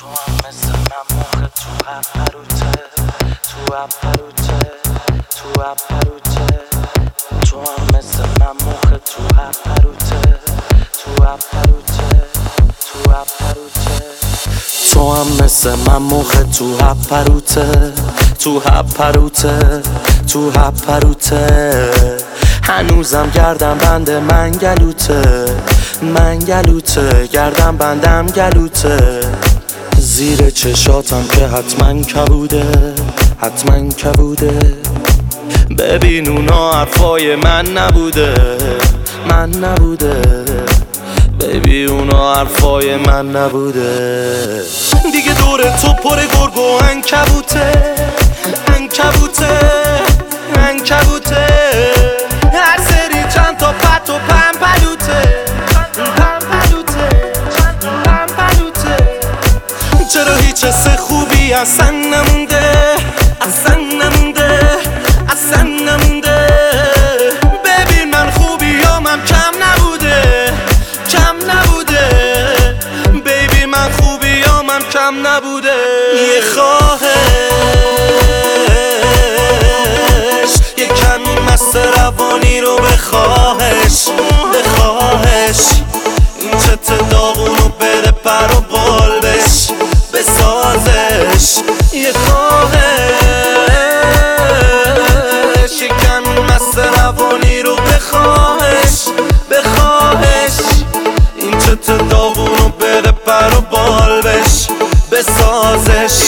تو هم مثل من موقع تو هپروته تو هپروته تو هپروته تو هم مثل من موقع تو هپروته تو هپروته تو هپروته تو هم مثل من موقع تو هپروته تو هپروته تو هپروته هنوزم گردم بند من گلوته گردم بندم گلوته زیر چشاتم که حتما کبوده ببین اونا حرفای من نبوده ببین اونا حرفای من نبوده دیگه دور تو پر گرگ و عنکبوته هر سری چند تا پت و پمپلوته چرا هیچ حس خوبی اصلا نمونده ببین من خوبیامم کم نبوده بیبی من خوبیامم کم نبوده یه خواهش یه کمی مست روانی رو بخواهش این چت داغونو بده پر و بال بش بسازش یه خواهش یه کمی مست روانی رو بخواهش این چت داغونو بده پر و بال بش بسازش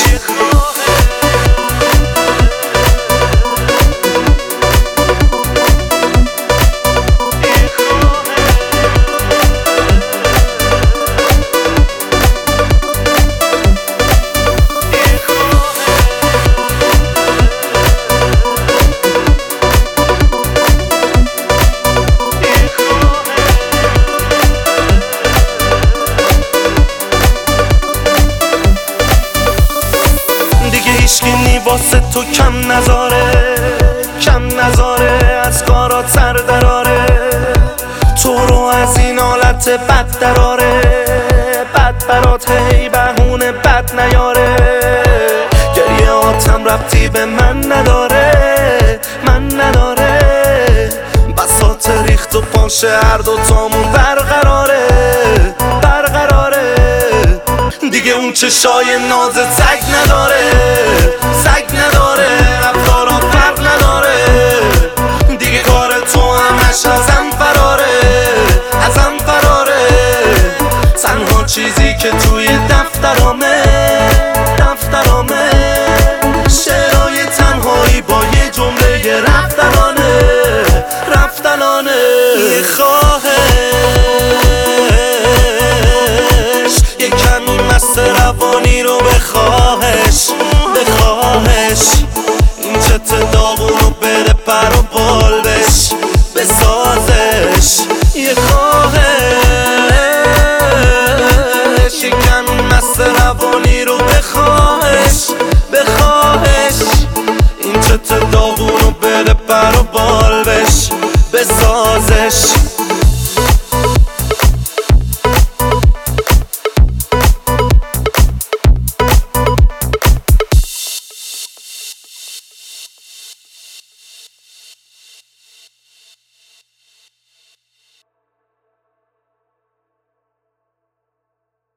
هیچکی واسه تو کم نذاره از کارات سر دراره تو رو از این حالت بد دراره بد برات هی بهونه بد نیاره گریه هاتم ربطی به من نداره بساط ریخت و پاشه هر دوتامون برقراره دیگه اون چشای نازت سگ نداره رفتارا فرق نداره دیگه کار تو همش ازم فراره تنها چیزی که توی دفترامه شعرهای تنهایی با یه جمله رفتنانه